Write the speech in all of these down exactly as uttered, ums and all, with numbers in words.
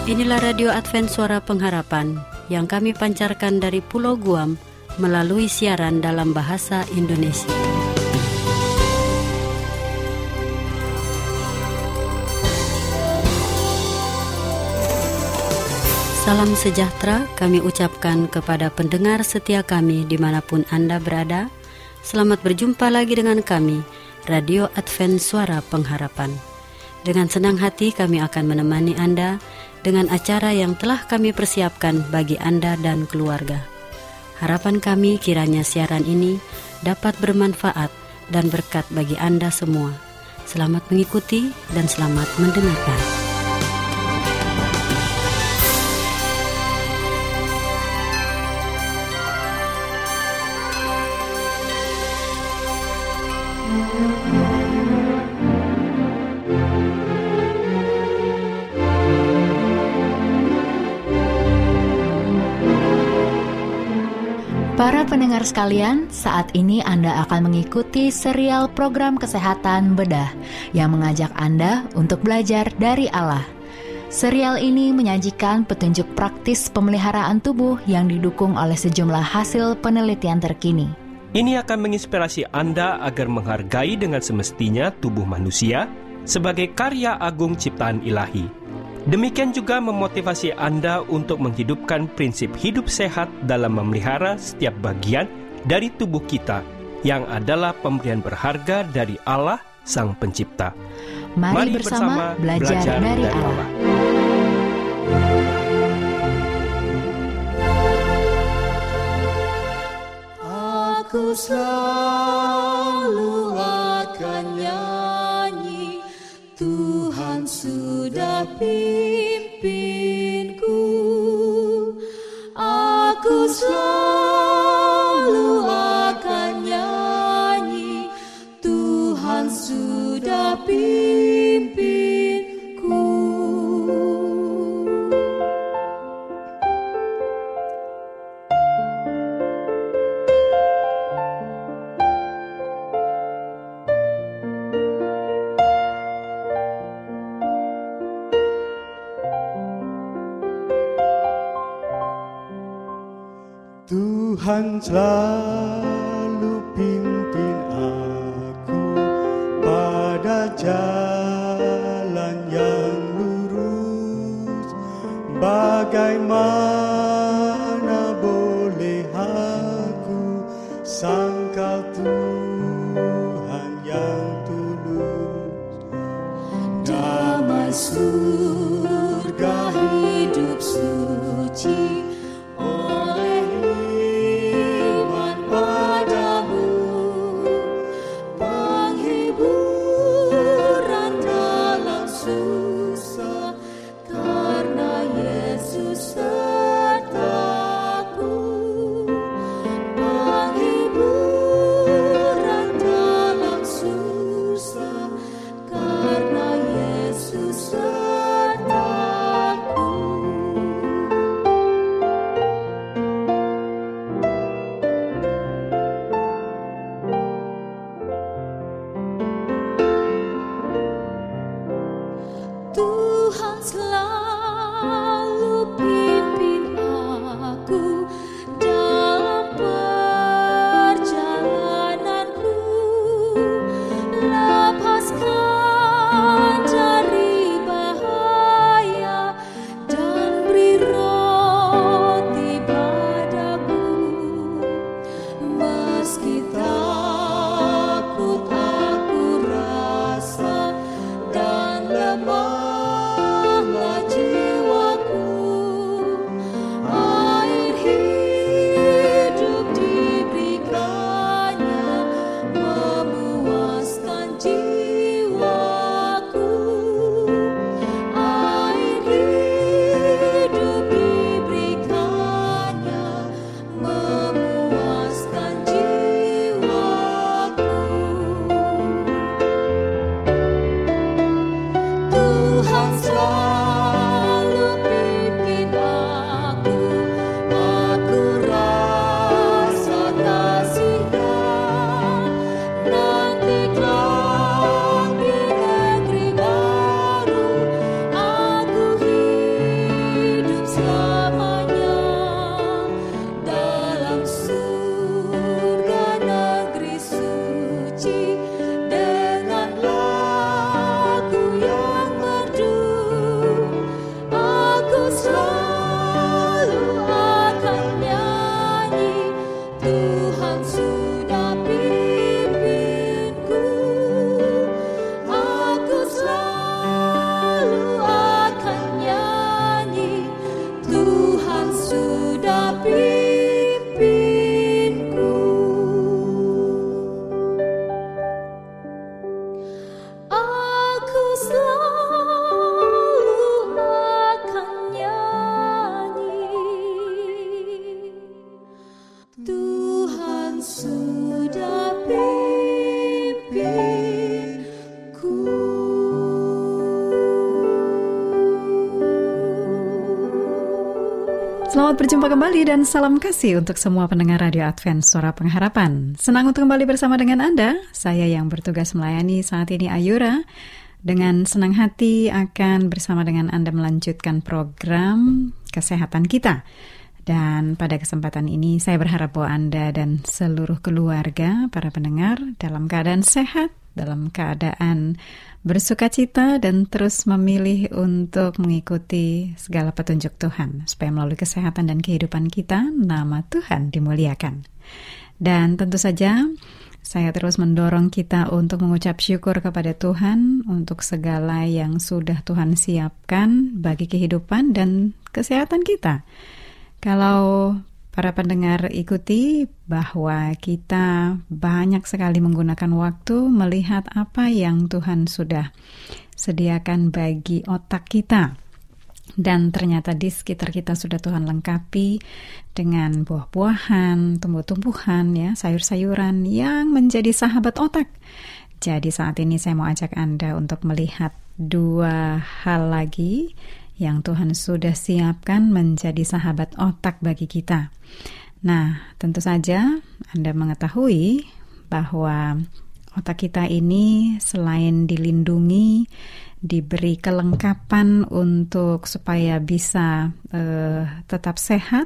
Inilah Radio Advent Suara Pengharapan yang kami pancarkan dari Pulau Guam melalui siaran dalam bahasa Indonesia. Salam sejahtera kami ucapkan kepada pendengar setia kami dimanapun Anda berada. Selamat berjumpa lagi dengan kami, Radio Advent Suara Pengharapan. Dengan senang hati kami akan menemani Anda dengan acara yang telah kami persiapkan bagi Anda dan keluarga. Harapan kami kiranya siaran ini dapat bermanfaat dan berkat bagi Anda semua. Selamat mengikuti dan selamat mendengarkan. Para pendengar sekalian, saat ini Anda akan mengikuti serial program Kesehatan Bedah yang mengajak Anda untuk belajar dari Allah. Serial ini menyajikan petunjuk praktis pemeliharaan tubuh yang didukung oleh sejumlah hasil penelitian terkini. Ini akan menginspirasi Anda agar menghargai dengan semestinya tubuh manusia sebagai karya agung ciptaan Ilahi. Demikian juga memotivasi Anda untuk menghidupkan prinsip hidup sehat dalam memelihara setiap bagian dari tubuh kita yang adalah pemberian berharga dari Allah Sang Pencipta. Mari, Mari bersama, bersama belajar, belajar dari, dari Allah. Aku selalu akan nyanyi, Tuhan sudah pimpinku. Aku selalu akan nyanyi, Tuhan sudah pimpinku. Tuhan selalu pimpin aku pada jalan yang lurus. Bagaimana boleh aku sangkal Tuhan yang tulus. Damai surga hidup suci Lemah Selamat berjumpa kembali dan salam kasih untuk semua pendengar Radio Advent Suara Pengharapan. Senang untuk kembali bersama dengan Anda. Saya yang bertugas melayani saat ini Ayura. Dengan senang hati akan bersama dengan Anda melanjutkan program kesehatan kita. Dan pada kesempatan ini saya berharap bahwa Anda dan seluruh keluarga, para pendengar dalam keadaan sehat, dalam keadaan bersukacita dan terus memilih untuk mengikuti segala petunjuk Tuhan supaya melalui kesehatan dan kehidupan kita nama Tuhan dimuliakan. Dan tentu saja saya terus mendorong kita untuk mengucap syukur kepada Tuhan untuk segala yang sudah Tuhan siapkan bagi kehidupan dan kesehatan kita. Kalau para pendengar ikuti bahwa kita banyak sekali menggunakan waktu melihat apa yang Tuhan sudah sediakan bagi otak kita. Dan ternyata di sekitar kita sudah Tuhan lengkapi dengan buah-buahan, tumbuh-tumbuhan, ya, sayur-sayuran yang menjadi sahabat otak. Jadi saat ini saya mau ajak Anda untuk melihat dua hal lagi yang Tuhan sudah siapkan menjadi sahabat otak bagi kita. Nah, tentu saja Anda mengetahui bahwa otak kita ini selain dilindungi, diberi kelengkapan untuk supaya bisa eh, tetap sehat,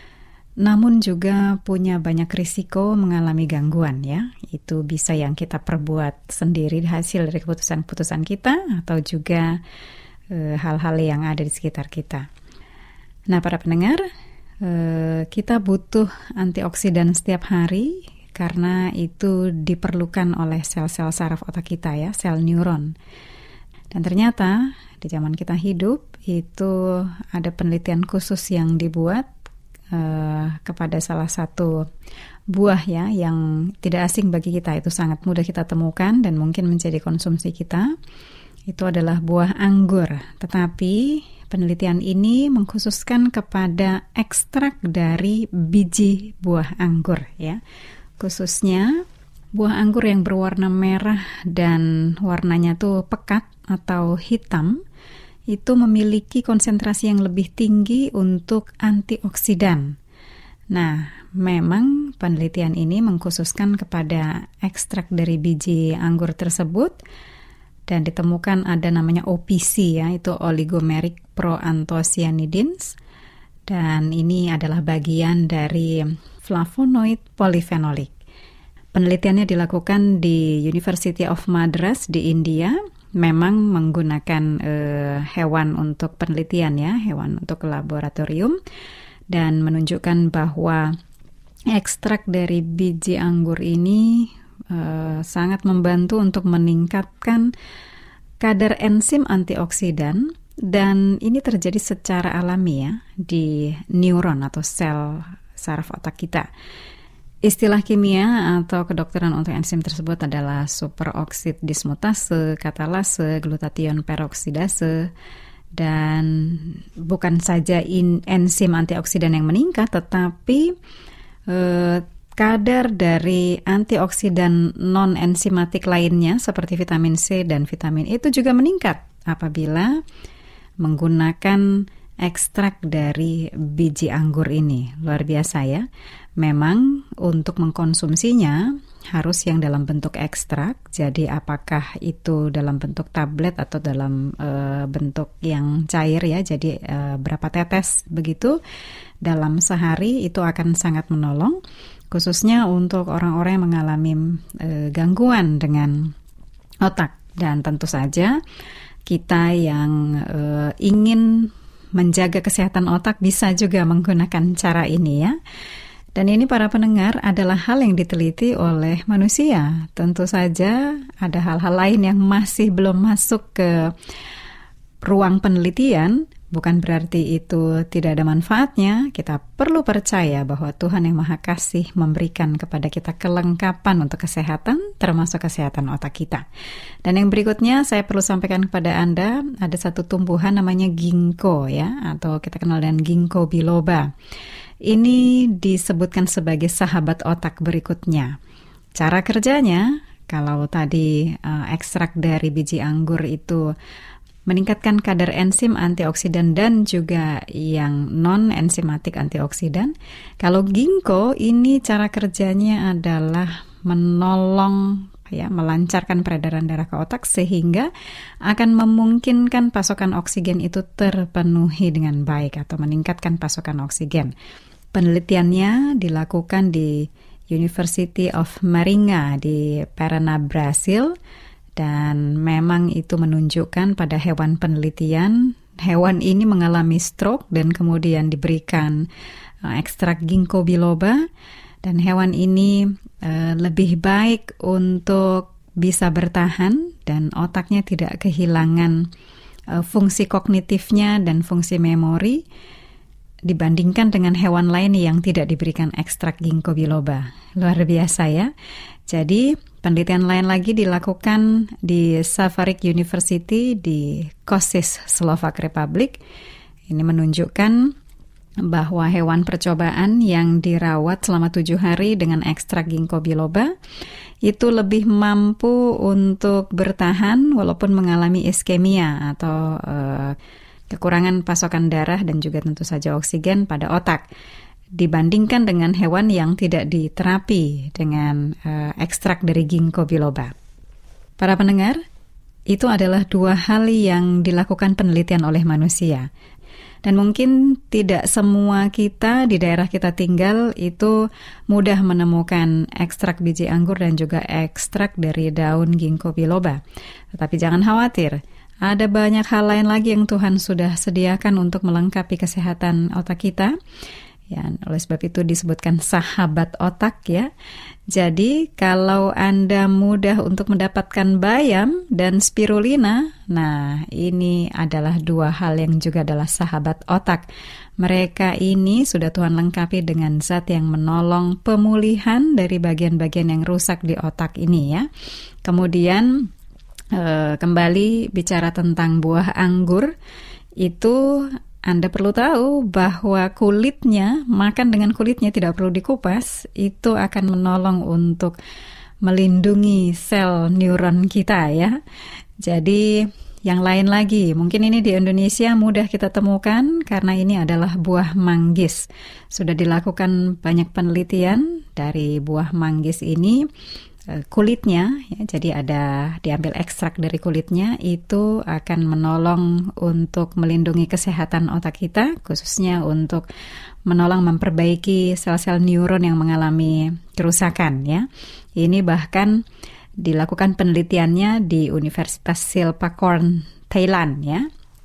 namun juga punya banyak risiko mengalami gangguan, ya. Itu bisa yang kita perbuat sendiri hasil dari keputusan-keputusan kita atau juga hal-hal yang ada di sekitar kita. Nah, para pendengar, kita butuh antioksidan setiap hari karena itu diperlukan oleh sel-sel saraf otak kita, ya, sel neuron. Dan ternyata di zaman kita hidup itu ada penelitian khusus yang dibuat uh, kepada salah satu buah, ya, yang tidak asing bagi kita, itu sangat mudah kita temukan dan mungkin menjadi konsumsi kita. Itu adalah buah anggur, tetapi penelitian ini mengkhususkan kepada ekstrak dari biji buah anggur, ya. Khususnya buah anggur yang berwarna merah dan warnanya tuh pekat atau hitam, itu memiliki konsentrasi yang lebih tinggi untuk antioksidan. Nah, memang penelitian ini mengkhususkan kepada ekstrak dari biji anggur tersebut. Dan ditemukan ada namanya O P C, ya, itu oligomeric proanthocyanidins. Dan ini adalah bagian dari flavonoid polyphenolic. Penelitiannya dilakukan di University of Madras di India. Memang menggunakan eh, hewan untuk penelitian, ya, hewan untuk laboratorium. Dan menunjukkan bahwa ekstrak dari biji anggur ini Uh, sangat membantu untuk meningkatkan kadar enzim antioksidan, dan ini terjadi secara alami, ya, di neuron atau sel saraf otak kita. Istilah kimia atau kedokteran untuk enzim tersebut adalah superoksid dismutase, katalase, glutathione peroksidase. Dan bukan saja in, enzim antioksidan yang meningkat, tetapi uh, kadar dari antioksidan non-enzimatik lainnya seperti vitamin C dan vitamin E itu juga meningkat apabila menggunakan ekstrak dari biji anggur ini. Luar biasa, ya. Memang untuk mengkonsumsinya harus yang dalam bentuk ekstrak. Jadi apakah itu dalam bentuk tablet atau dalam e, bentuk yang cair, ya. Jadi e, berapa tetes begitu dalam sehari itu akan sangat menolong. Khususnya untuk orang-orang yang mengalami e, gangguan dengan otak. Dan tentu saja kita yang e, ingin menjaga kesehatan otak bisa juga menggunakan cara ini, ya. Dan ini, para pendengar, adalah hal yang diteliti oleh manusia. Tentu saja ada hal-hal lain yang masih belum masuk ke ruang penelitian. Bukan berarti itu tidak ada manfaatnya. Kita perlu percaya bahwa Tuhan yang Maha Kasih memberikan kepada kita kelengkapan untuk kesehatan, termasuk kesehatan otak kita. Dan yang berikutnya saya perlu sampaikan kepada Anda, ada satu tumbuhan namanya ginkgo, ya, atau kita kenal dengan ginkgo biloba. Ini disebutkan sebagai sahabat otak berikutnya. Cara kerjanya, kalau tadi uh, ekstrak dari biji anggur itu meningkatkan kadar enzim antioksidan dan juga yang non-enzimatik antioksidan. Kalau ginkgo ini cara kerjanya adalah menolong ya, melancarkan peredaran darah ke otak sehingga akan memungkinkan pasokan oksigen itu terpenuhi dengan baik atau meningkatkan pasokan oksigen. Penelitiannya dilakukan di University of Maringa di Paraná, Brasil, dan memang itu menunjukkan pada hewan penelitian, hewan ini mengalami stroke dan kemudian diberikan uh, ekstrak ginkgo biloba, dan hewan ini uh, lebih baik untuk bisa bertahan dan otaknya tidak kehilangan uh, fungsi kognitifnya dan fungsi memori dibandingkan dengan hewan lain yang tidak diberikan ekstrak ginkgo biloba. Luar biasa ya. Jadi penelitian lain lagi dilakukan di Savarik University di Košice, Slovak Republic. Ini menunjukkan bahwa hewan percobaan yang dirawat selama tujuh hari dengan ekstrak ginkgo biloba itu lebih mampu untuk bertahan walaupun mengalami iskemia atau uh, kekurangan pasokan darah dan juga tentu saja oksigen pada otak dibandingkan dengan hewan yang tidak diterapi dengan uh, ekstrak dari ginkgo biloba. Para pendengar, itu adalah dua hal yang dilakukan penelitian oleh manusia. Dan mungkin tidak semua kita di daerah kita tinggal itu mudah menemukan ekstrak biji anggur dan juga ekstrak dari daun ginkgo biloba. Tetapi jangan khawatir, ada banyak hal lain lagi yang Tuhan sudah sediakan untuk melengkapi kesehatan otak kita. Ya, oleh sebab itu disebutkan sahabat otak ya. Jadi kalau Anda mudah untuk mendapatkan bayam dan spirulina, nah ini adalah dua hal yang juga adalah sahabat otak. Mereka ini sudah Tuhan lengkapi dengan zat yang menolong pemulihan dari bagian-bagian yang rusak di otak ini ya. Kemudian Uh, kembali bicara tentang buah anggur, itu Anda perlu tahu bahwa kulitnya, makan dengan kulitnya tidak perlu dikupas, itu akan menolong untuk melindungi sel neuron kita ya. Jadi yang lain lagi, mungkin ini di Indonesia mudah kita temukan karena ini adalah buah manggis. Sudah dilakukan banyak penelitian dari buah manggis ini. Kulitnya, ya, jadi ada diambil ekstrak dari kulitnya, itu akan menolong untuk melindungi kesehatan otak kita, khususnya untuk menolong memperbaiki sel-sel neuron yang mengalami kerusakan. Ya, ini bahkan dilakukan penelitiannya di Universitas Silpakorn, Thailand. Ya,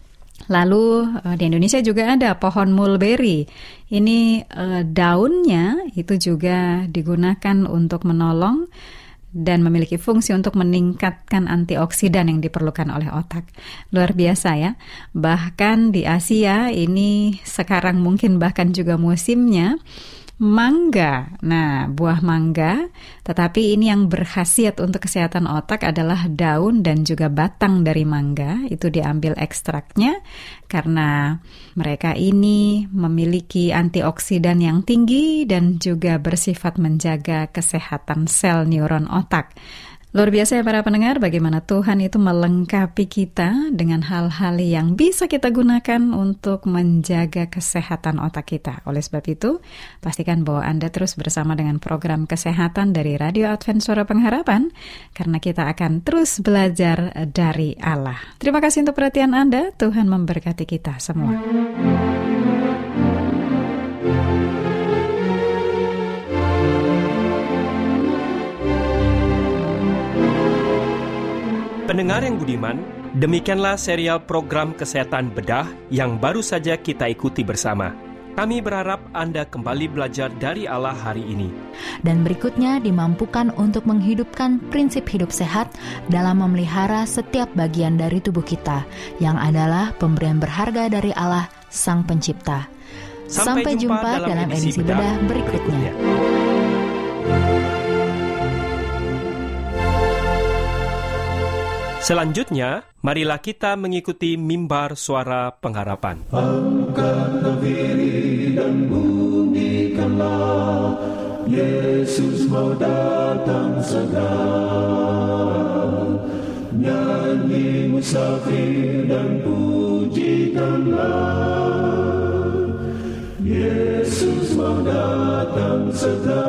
lalu di Indonesia juga ada pohon mulberry. Ini eh, daunnya itu juga digunakan untuk menolong dan memiliki fungsi untuk meningkatkan antioksidan yang diperlukan oleh otak. Luar biasa ya. Bahkan di Asia ini sekarang mungkin bahkan juga musimnya mangga. Nah, buah mangga, tetapi ini yang berkhasiat untuk kesehatan otak adalah daun dan juga batang dari mangga. Itu diambil ekstraknya karena mereka ini memiliki antioksidan yang tinggi dan juga bersifat menjaga kesehatan sel neuron otak. Luar biasa ya para pendengar, bagaimana Tuhan itu melengkapi kita dengan hal-hal yang bisa kita gunakan untuk menjaga kesehatan otak kita. Oleh sebab itu, pastikan bahwa Anda terus bersama dengan program kesehatan dari Radio Advent Suara Pengharapan, karena kita akan terus belajar dari Allah. Terima kasih untuk perhatian Anda, Tuhan memberkati kita semua. Pendengar yang budiman, demikianlah serial program Kesehatan Bedah yang baru saja kita ikuti bersama. Kami berharap Anda kembali belajar dari Allah hari ini. Dan berikutnya dimampukan untuk menghidupkan prinsip hidup sehat dalam memelihara setiap bagian dari tubuh kita, yang adalah pemberian berharga dari Allah, Sang Pencipta. Sampai, Sampai jumpa, jumpa dalam, dalam edisi Bedah, bedah berikutnya. berikutnya. Selanjutnya, marilah kita mengikuti mimbar suara pengharapan. Angkatlah diri dan bunyikanlah, Yesus mau datang segera. nyanyi musafir dan pujikanlah, Yesus mau datang segera,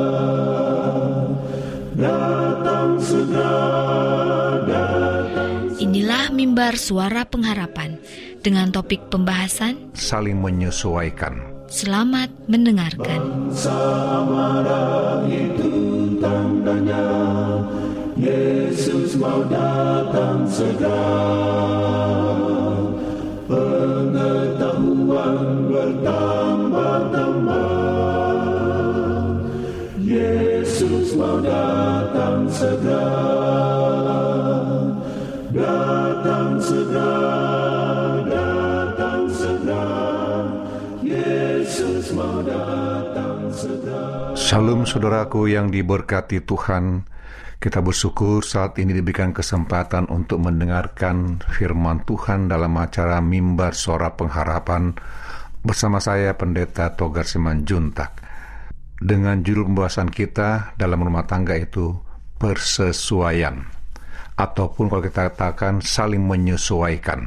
datang segera, datang. Inilah mimbar suara pengharapan dengan topik pembahasan saling menyesuaikan. Selamat mendengarkan. Bangsa marah itu tandanya, Yesus mau datang segera. Pengetahuan bertambah-tambah, Yesus mau datang segera. Datang segera, datang segera, Yesus mau datang segera. Shalom saudaraku yang diberkati Tuhan. Kita bersyukur saat ini diberikan kesempatan untuk mendengarkan firman Tuhan dalam acara Mimbar Suara Pengharapan bersama saya Pendeta Togar Simanjuntak. Dengan judul pembahasan kita dalam rumah tangga itu persesuaian, ataupun kalau kita katakan saling menyesuaikan.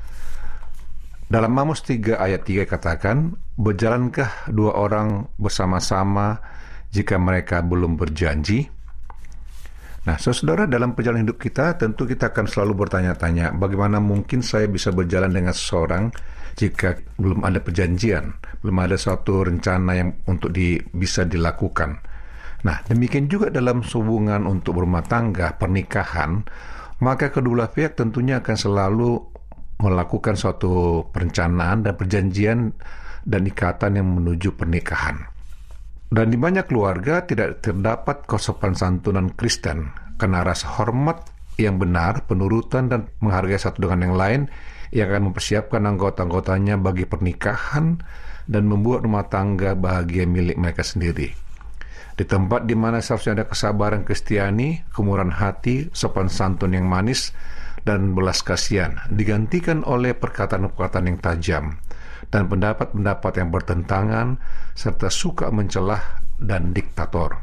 Dalam Amos tiga ayat tiga katakan, berjalankah dua orang bersama-sama jika mereka belum berjanji? Nah, saudara, dalam perjalanan hidup kita, tentu kita akan selalu bertanya-tanya, bagaimana mungkin saya bisa berjalan dengan seseorang jika belum ada perjanjian, belum ada suatu rencana yang untuk di, bisa dilakukan. Nah, demikian juga dalam hubungan untuk berumah tangga, pernikahan, maka kedua belah pihak tentunya akan selalu melakukan suatu perencanaan dan perjanjian dan ikatan yang menuju pernikahan. Dan di banyak keluarga tidak terdapat kesopan santunan Kristen karena rasa hormat yang benar, penurutan dan menghargai satu dengan yang lain yang akan mempersiapkan anggota-anggotanya bagi pernikahan dan membuat rumah tangga bahagia milik mereka sendiri. Di tempat di mana seharusnya ada kesabaran Kristiani, kemurahan hati, sopan santun yang manis, dan belas kasihan, digantikan oleh perkataan-perkataan yang tajam dan pendapat-pendapat yang bertentangan serta suka mencelah dan diktator.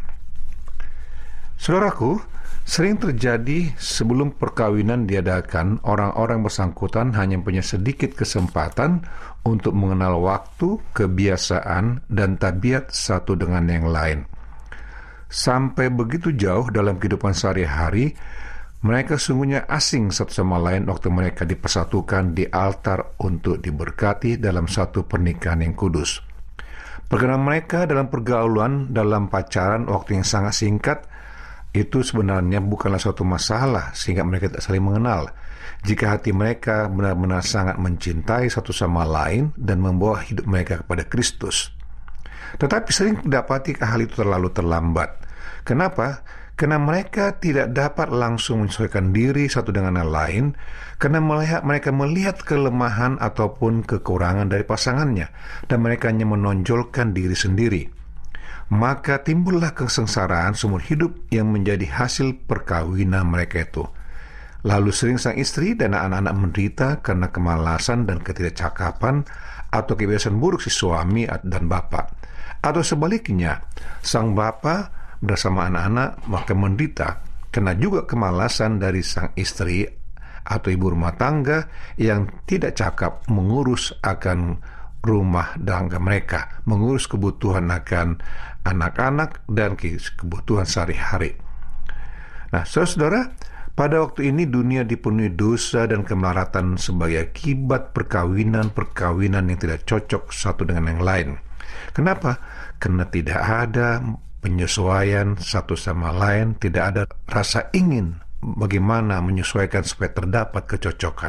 Saudaraku, sering terjadi sebelum perkawinan diadakan, orang-orang bersangkutan hanya punya sedikit kesempatan untuk mengenal waktu, kebiasaan, dan tabiat satu dengan yang lain. Sampai begitu jauh dalam kehidupan sehari-hari, mereka sungguhnya asing satu sama lain waktu mereka dipersatukan di altar untuk diberkati dalam satu pernikahan yang kudus. Perkenalan mereka dalam pergaulan, dalam pacaran waktu yang sangat singkat, itu sebenarnya bukanlah suatu masalah sehingga mereka tidak saling mengenal. Jika hati mereka benar-benar sangat mencintai satu sama lain dan membawa hidup mereka kepada Kristus. Tetapi sering dapati hal itu terlalu terlambat. Kenapa? Karena mereka tidak dapat langsung menyesuaikan diri satu dengan yang lain, karena melihat, mereka melihat kelemahan ataupun kekurangan dari pasangannya, dan mereka hanya menonjolkan diri sendiri. Maka timbullah kesengsaraan seumur hidup yang menjadi hasil perkawinan mereka itu. Lalu sering sang istri dan anak-anak menderita karena kemalasan dan ketidakcakapan atau kebiasaan buruk si suami dan bapak. Atau sebaliknya, sang bapak bersama anak-anak maka menderita karena juga kemalasan dari sang istri atau ibu rumah tangga yang tidak cakap mengurus akan rumah tangga mereka, mengurus kebutuhan akan anak-anak dan kebutuhan sehari-hari. Nah, saudara, pada waktu ini dunia dipenuhi dosa dan kemelaratan sebagai akibat perkawinan-perkawinan yang tidak cocok satu dengan yang lain. Kenapa? Karena tidak ada penyesuaian satu sama lain, tidak ada rasa ingin bagaimana menyesuaikan supaya terdapat kecocokan.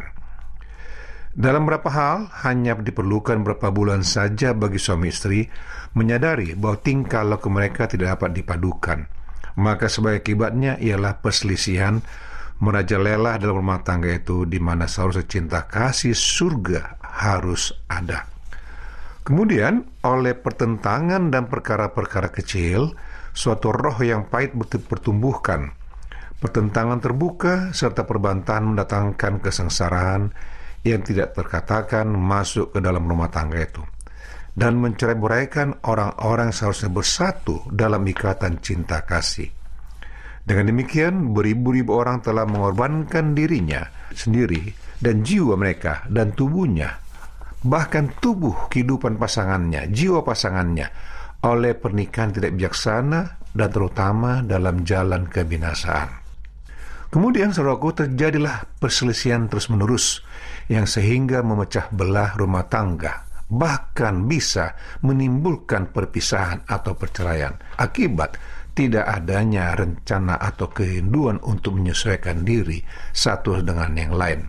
Dalam beberapa hal, hanya diperlukan beberapa bulan saja bagi suami istri menyadari bahwa tingkah laku mereka tidak dapat dipadukan. Maka sebagai akibatnya ialah perselisihan merajalela dalam rumah tangga itu, di mana seharusnya cinta kasih surga harus ada. Kemudian, oleh pertentangan dan perkara-perkara kecil, suatu roh yang pahit bertumbuhkan. Pertentangan terbuka serta perbantahan mendatangkan kesengsaraan yang tidak terkatakan masuk ke dalam rumah tangga itu, dan mencerai-beraikan orang-orang seharusnya bersatu dalam ikatan cinta kasih. Dengan demikian, beribu-ribu orang telah mengorbankan dirinya sendiri dan jiwa mereka dan tubuhnya, bahkan tubuh kehidupan pasangannya, jiwa pasangannya, oleh pernikahan tidak bijaksana dan terutama dalam jalan kebinasaan. Kemudian, saudaraku, terjadilah perselisihan terus-menerus yang sehingga memecah belah rumah tangga, bahkan bisa menimbulkan perpisahan atau perceraian akibat tidak adanya rencana atau kerinduan untuk menyesuaikan diri satu dengan yang lain.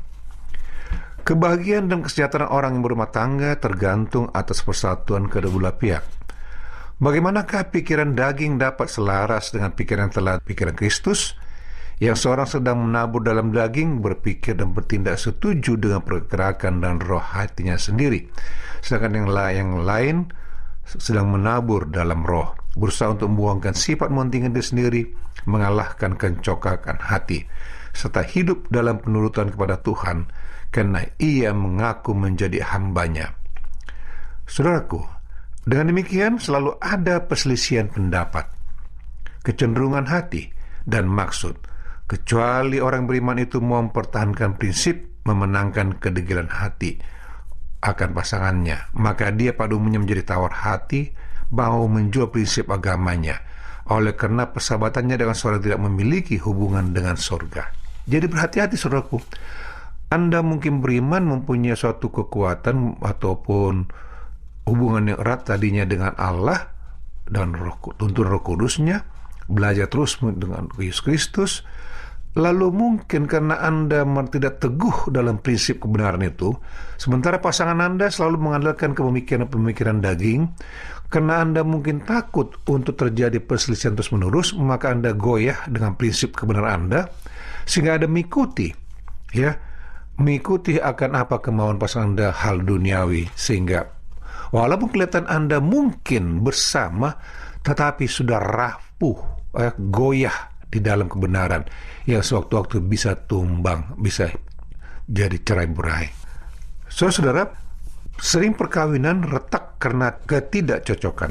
Kebahagiaan dan kesejahteraan orang yang berumah tangga tergantung atas persatuan kedua belah pihak. Bagaimanakah pikiran daging dapat selaras dengan pikiran telah pikiran Kristus? Yang seorang sedang menabur dalam daging berpikir dan bertindak setuju dengan pergerakan dan roh hatinya sendiri, sedangkan yang, la- yang lain sedang menabur dalam roh, berusaha untuk membuangkan sifat mementingkan diri sendiri, mengalahkan kencokakan hati, serta hidup dalam penurutan kepada Tuhan, karena ia mengaku menjadi hambanya. Saudaraku, dengan demikian selalu ada perselisihan pendapat, kecenderungan hati, dan maksud, kecuali orang beriman itu mau mempertahankan prinsip memenangkan kedegilan hati akan pasangannya, maka dia pada umumnya menjadi tawar hati, mau menjual prinsip agamanya, oleh karena persahabatannya dengan seorang tidak memiliki hubungan dengan surga. Jadi berhati-hati, saudaraku. Anda mungkin beriman, mempunyai suatu kekuatan ataupun hubungan yang erat tadinya dengan Allah dan roh, tuntun Roh Kudusnya, belajar terus dengan Yesus Kristus. Lalu mungkin karena Anda tidak teguh dalam prinsip kebenaran itu, sementara pasangan Anda selalu mengandalkan pemikiran-pemikiran daging, karena Anda mungkin takut untuk terjadi perselisihan terus-menerus, maka Anda goyah dengan prinsip kebenaran Anda, sehingga Anda mengikuti, ya, mengikuti akan apa kemauan pasangan Anda hal duniawi, sehingga walaupun kelihatan Anda mungkin bersama, tetapi sudah rapuh, eh, goyah di dalam kebenaran yang sewaktu-waktu bisa tumbang, bisa jadi cerai-berai. Saudara-saudara, sering perkawinan retak karena ketidakcocokan.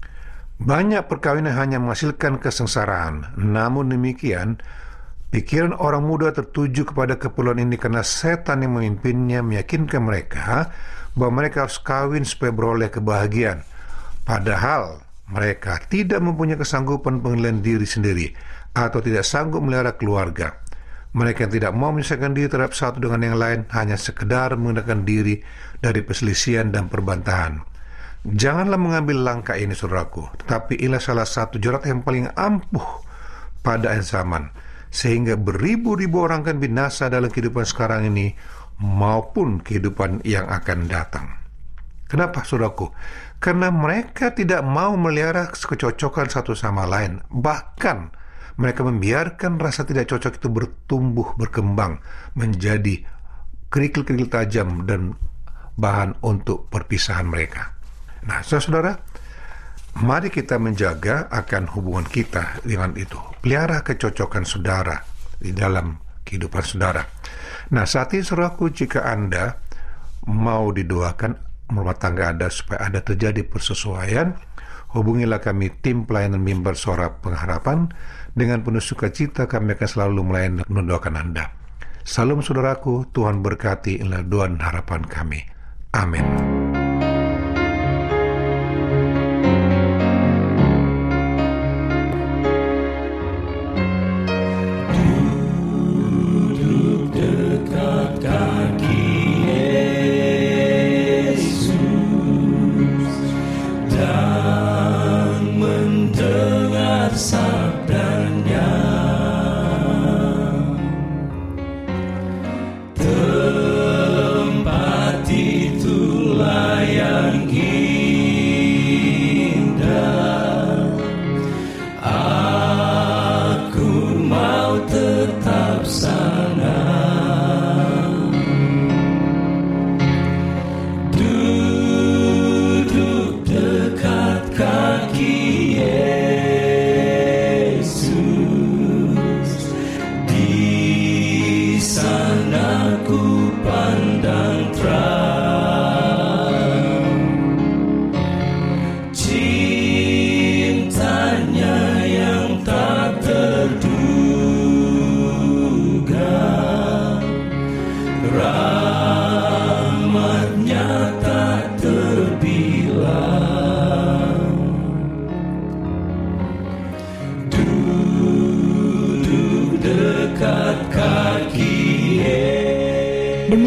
Banyak perkawinan hanya menghasilkan kesengsaraan. Namun demikian, pikiran orang muda tertuju kepada keperluan ini karena setan yang memimpinnya meyakinkan mereka bahwa mereka harus kawin supaya beroleh kebahagiaan. Padahal mereka tidak mempunyai kesanggupan pengendalian diri sendiri atau tidak sanggup melihara keluarga. Mereka yang tidak mau menyelesaikan diri terhadap satu dengan yang lain hanya sekedar menggunakan diri dari perselisihan dan perbantahan. Janganlah mengambil langkah ini, saudaraku, tetapi ialah salah satu jerat yang paling ampuh pada akhir zaman, sehingga beribu-ribu orang akan binasa dalam kehidupan sekarang ini maupun kehidupan yang akan datang. Kenapa, saudaraku? Karena mereka tidak mau melihara kecocokan satu sama lain. Bahkan mereka membiarkan rasa tidak cocok itu bertumbuh, berkembang, menjadi kerikil-kerikil tajam dan bahan untuk perpisahan mereka. Nah, saudara, mari kita menjaga akan hubungan kita dengan itu. Pelihara kecocokan saudara di dalam kehidupan saudara. Nah, saat ini, saudaraku, jika Anda mau didoakan rumah tangga Anda supaya ada terjadi persesuaian, hubungilah kami tim pelayanan mimbar Suara Pengharapan. Dengan penuh sukacita kami akan selalu melayani dan mendoakan Anda. Salam, saudaraku, Tuhan berkati. Inilah doa dan harapan kami. Amin. Duduk dekat kaki Yesus dan mendengar sabdanya, tempat itulah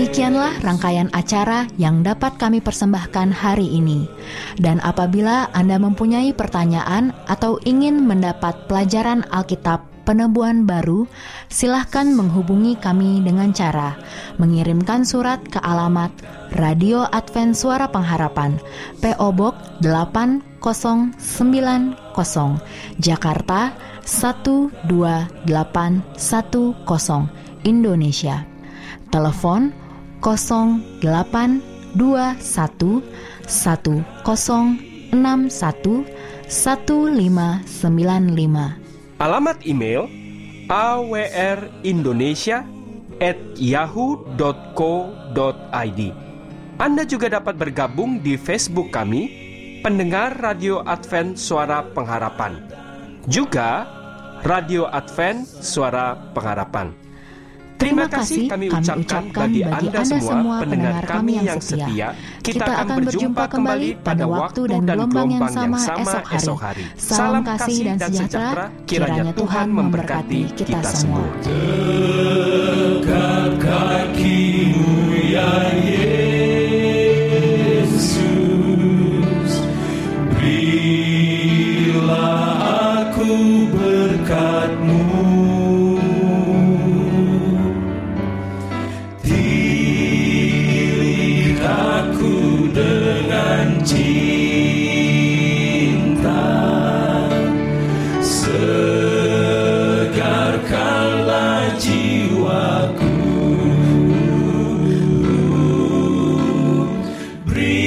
Demikianlah rangkaian acara yang dapat kami persembahkan hari ini. Dan apabila Anda mempunyai pertanyaan atau ingin mendapat pelajaran Alkitab Penebuan Baru, silahkan menghubungi kami dengan cara mengirimkan surat ke alamat Radio Advent Suara Pengharapan, P O Box delapan nol sembilan nol, Jakarta satu dua delapan satu nol, Indonesia. Telepon nol delapan dua satu satu nol enam satu satu lima sembilan lima. Alamat email a w r indonesia at yahoo dot co dot i d. Anda juga dapat bergabung di Facebook kami, Pendengar Radio Advent Suara Pengharapan. Juga Radio Advent Suara Pengharapan. Terima kasih kami ucapkan bagi Anda semua pendengar kami yang setia. Kita akan berjumpa kembali pada waktu dan gelombang yang sama esok hari. Salam kasih dan sejahtera, kiranya Tuhan memberkati kita semua. Dekat kakimu ya Yesus, berilah aku berkat-Mu. Beri